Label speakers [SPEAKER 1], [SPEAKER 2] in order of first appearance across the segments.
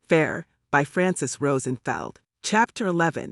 [SPEAKER 1] Fair, by Frances Rosenfeld. Chapter 11.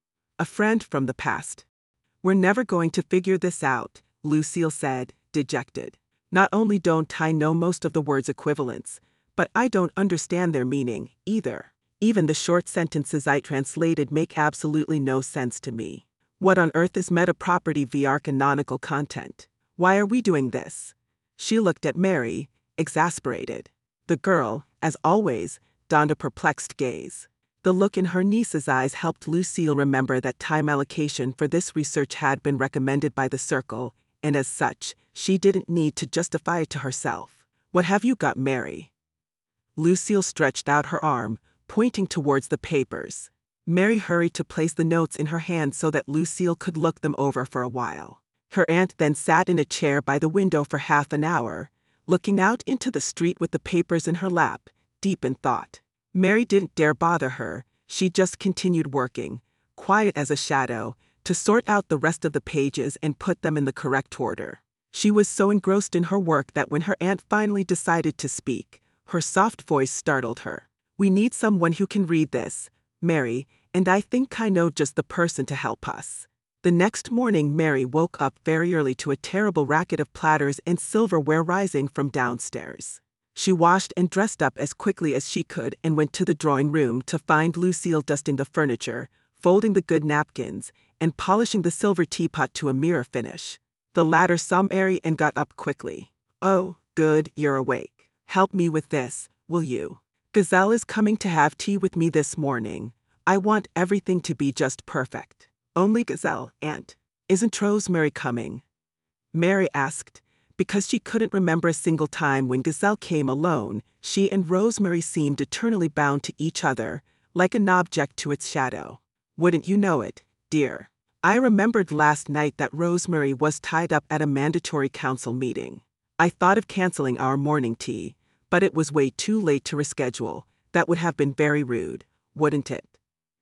[SPEAKER 1] A Friend from the Past. We're never going to figure this out, Lucille said, dejected. Not only don't I know most of the words' equivalents, but I don't understand their meaning, either. Even the short sentences I translated make absolutely no sense to me. What on earth is meta-property VR canonical content? Why are we doing this? She looked at Mary, exasperated. The girl, as always, donned a perplexed gaze. The look in her niece's eyes helped Lucille remember that time allocation for this research had been recommended by the Circle, and as such, she didn't need to justify it to herself. What have you got, Mary? Lucille stretched out her arm, pointing towards the papers. Mary hurried to place the notes in her hand so that Lucille could look them over for a while. Her aunt then sat in a chair by the window for half an hour, looking out into the street with the papers in her lap, deep in thought. Mary didn't dare bother her. She just continued working, quiet as a shadow, to sort out the rest of the pages and put them in the correct order. She was so engrossed in her work that when her aunt finally decided to speak, her soft voice startled her. "We need someone who can read this, Mary, and I think I know just the person to help us." The next morning Mary woke up very early to a terrible racket of platters and silverware rising from downstairs. She washed and dressed up as quickly as she could and went to the drawing room to find Lucille dusting the furniture, folding the good napkins, and polishing the silver teapot to a mirror finish. The latter saw Mary and got up quickly. "Oh, good, you're awake. Help me with this, will you? Gazelle is coming to have tea with me this morning. I want everything to be just perfect." "Only Gazelle, Aunt. Isn't Rosemary coming?" Mary asked. Because she couldn't remember a single time when Gazelle came alone, she and Rosemary seemed eternally bound to each other, like an object to its shadow. "Wouldn't you know it, dear? I remembered last night that Rosemary was tied up at a mandatory council meeting. I thought of canceling our morning tea, but it was way too late to reschedule. That would have been very rude, wouldn't it?"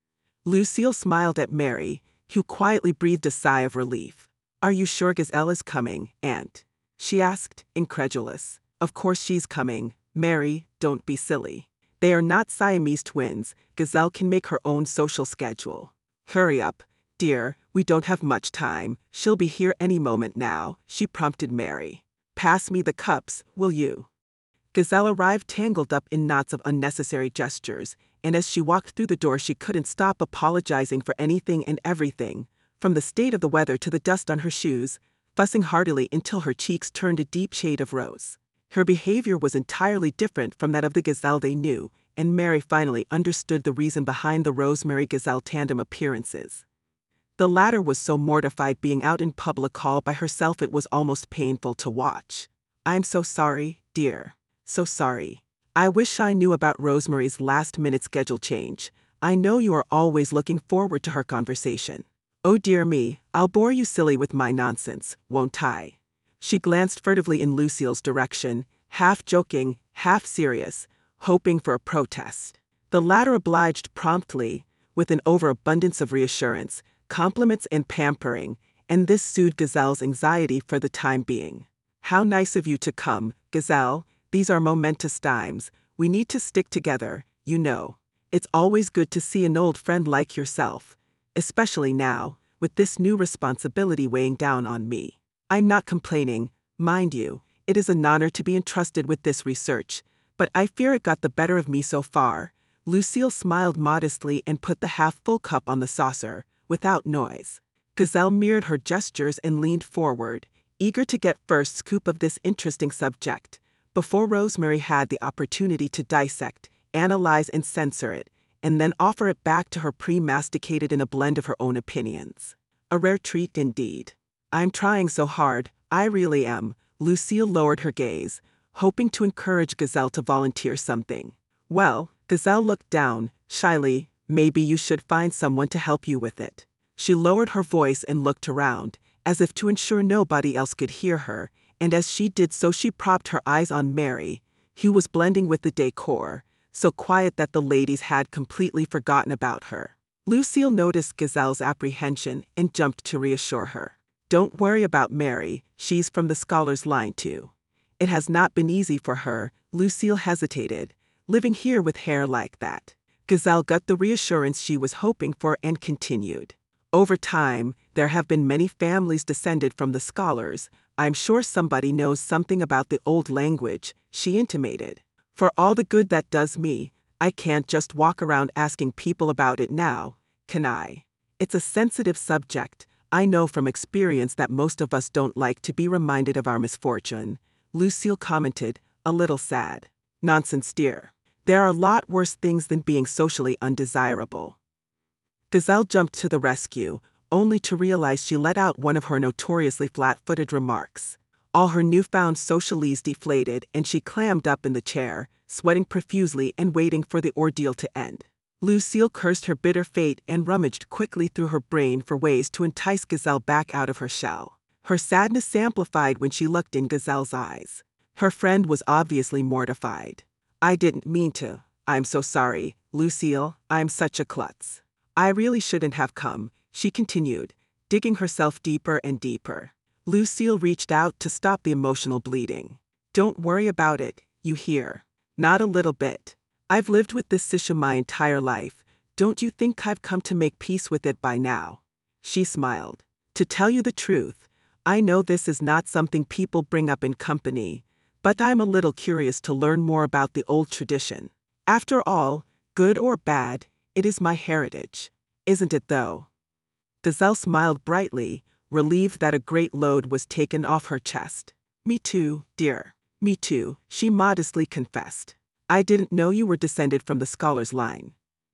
[SPEAKER 1] Lucille smiled at Mary, who quietly breathed a sigh of relief. "Are you sure Gazelle is coming, Aunt?" she asked, incredulous. "Of course she's coming, Mary, don't be silly. They are not Siamese twins. Gazelle can make her own social schedule." "Hurry up, dear, we don't have much time. She'll be here any moment now," she prompted Mary. "Pass me the cups, will you?" Gazelle arrived tangled up in knots of unnecessary gestures, and as she walked through the door she couldn't stop apologizing for anything and everything, from the state of the weather to the dust on her shoes, fussing heartily until her cheeks turned a deep shade of rose. Her behavior was entirely different from that of the Gazelle they knew, and Mary finally understood the reason behind the Rosemary-Gazelle tandem appearances. The latter was so mortified being out in public all by herself it was almost painful to watch. "I'm so sorry, dear. So sorry. I wish I knew about Rosemary's last-minute schedule change. I know you are always looking forward to her conversation." "Oh dear me, I'll bore you silly with my nonsense, won't I?" She glanced furtively in Lucille's direction, half joking, half serious, hoping for a protest. The latter obliged promptly, with an overabundance of reassurance, compliments and pampering, and this soothed Gazelle's anxiety for the time being. "How nice of you to come, Gazelle. These are momentous times. We need to stick together, you know. It's always good to see an old friend like yourself. Especially now, with this new responsibility weighing down on me. I'm not complaining, mind you. It is an honor to be entrusted with this research, but I fear it got the better of me so far." Lucille smiled modestly and put the half-full cup on the saucer, without noise. Gazelle mirrored her gestures and leaned forward, eager to get first scoop of this interesting subject, before Rosemary had the opportunity to dissect, analyze and censor it, and then offer it back to her pre-masticated in a blend of her own opinions. A rare treat indeed. "I'm trying so hard, I really am." Lucille lowered her gaze, hoping to encourage Gazelle to volunteer something. "Well," Gazelle looked down, shyly, "maybe you should find someone to help you with it." She lowered her voice and looked around, as if to ensure nobody else could hear her, and as she did so she propped her eyes on Mary, who was blending with the decor, so quiet that the ladies had completely forgotten about her. Lucille noticed Gazelle's apprehension and jumped to reassure her. "Don't worry about Mary, she's from the scholars' line too. It has not been easy for her." Lucille hesitated, living here with hair like that. Gazelle got the reassurance she was hoping for and continued. Over time, there have been many families descended from the scholars. I'm sure somebody knows something about the old language, she intimated. For all the good that does me, I can't just walk around asking people about it now, can I? It's a sensitive subject. I know from experience that most of us don't like to be reminded of our misfortune, Lucille commented, a little sad. Nonsense, dear. There are a lot worse things than being socially undesirable. Gazelle jumped to the rescue, only to realize she let out one of her notoriously flat-footed remarks. All her newfound socialese deflated and she clammed up in the chair, sweating profusely and waiting for the ordeal to end. Lucille cursed her bitter fate and rummaged quickly through her brain for ways to entice Gazelle back out of her shell. Her sadness amplified when she looked in Gazelle's eyes. Her friend was obviously mortified. I didn't mean to. I'm so sorry, Lucille, I'm such a klutz. I really shouldn't have come, she continued, digging herself deeper and deeper. Lucille reached out to stop the emotional bleeding. Don't worry about it, you hear? Not a little bit. I've lived with this issue my entire life. Don't you think I've come to make peace with it by now? She smiled. To tell you the truth, I know this is not something people bring up in company, but I'm a little curious to learn more about the old tradition. After all, good or bad, it is my heritage. Isn't it though? Gazelle smiled brightly, relieved that a great load was taken off her chest. Me too, dear. Me too, she modestly confessed. I didn't know you were descended from the scholar's line.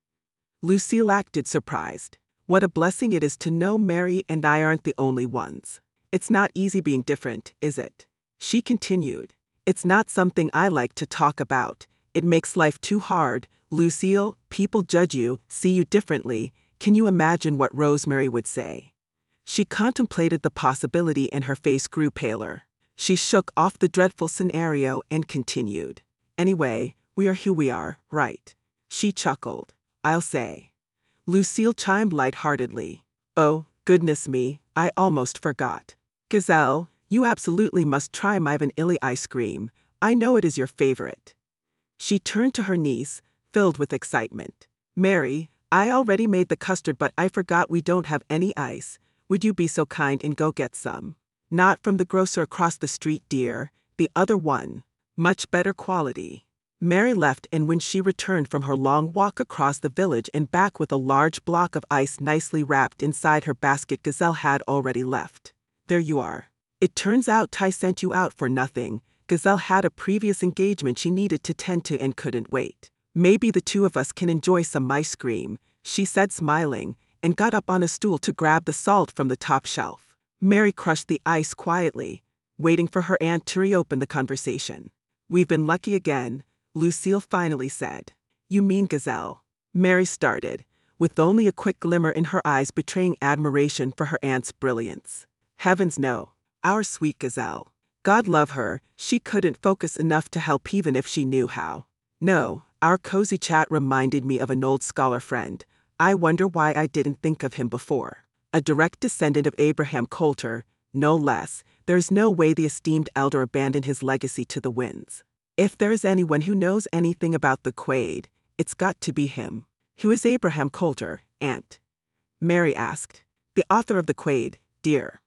[SPEAKER 1] Lucille acted surprised. What a blessing it is to know Mary and I aren't the only ones. It's not easy being different, is it? She continued. It's not something I like to talk about. It makes life too hard. Lucille, people judge you, see you differently. Can you imagine what Rosemary would say? She contemplated the possibility and her face grew paler. She shook off the dreadful scenario and continued. Anyway, we are who we are, right? She chuckled. I'll say. Lucille chimed lightheartedly. Oh, goodness me, I almost forgot. Gazelle, you absolutely must try my vanilla ice cream. I know it is your favorite. She turned to her niece, filled with excitement. Mary, I already made the custard but I forgot we don't have any ice. Would you be so kind and go get some? Not from the grocer across the street, dear. The other one. Much better quality. Mary left and when she returned from her long walk across the village and back with a large block of ice nicely wrapped inside her basket, Gazelle had already left. There you are. It turns out Ty sent you out for nothing. Gazelle had a previous engagement she needed to tend to and couldn't wait. Maybe the two of us can enjoy some ice cream, she said smiling, and got up on a stool to grab the salt from the top shelf. Mary crushed the ice quietly, waiting for her aunt to reopen the conversation. We've been lucky again, Lucille finally said. You mean Gazelle? Mary started, with only a quick glimmer in her eyes betraying admiration for her aunt's brilliance. Heavens no, our sweet Gazelle. God love her, she couldn't focus enough to help even if she knew how. No, our cozy chat reminded me of an old scholar friend. I wonder why I didn't think of him before. A direct descendant of Abraham Coulter, no less. There's no way the esteemed elder abandoned his legacy to the winds. If there's anyone who knows anything about the Quaid, it's got to be him. Who is Abraham Coulter, Aunt? Mary asked. The author of the Quaid, dear.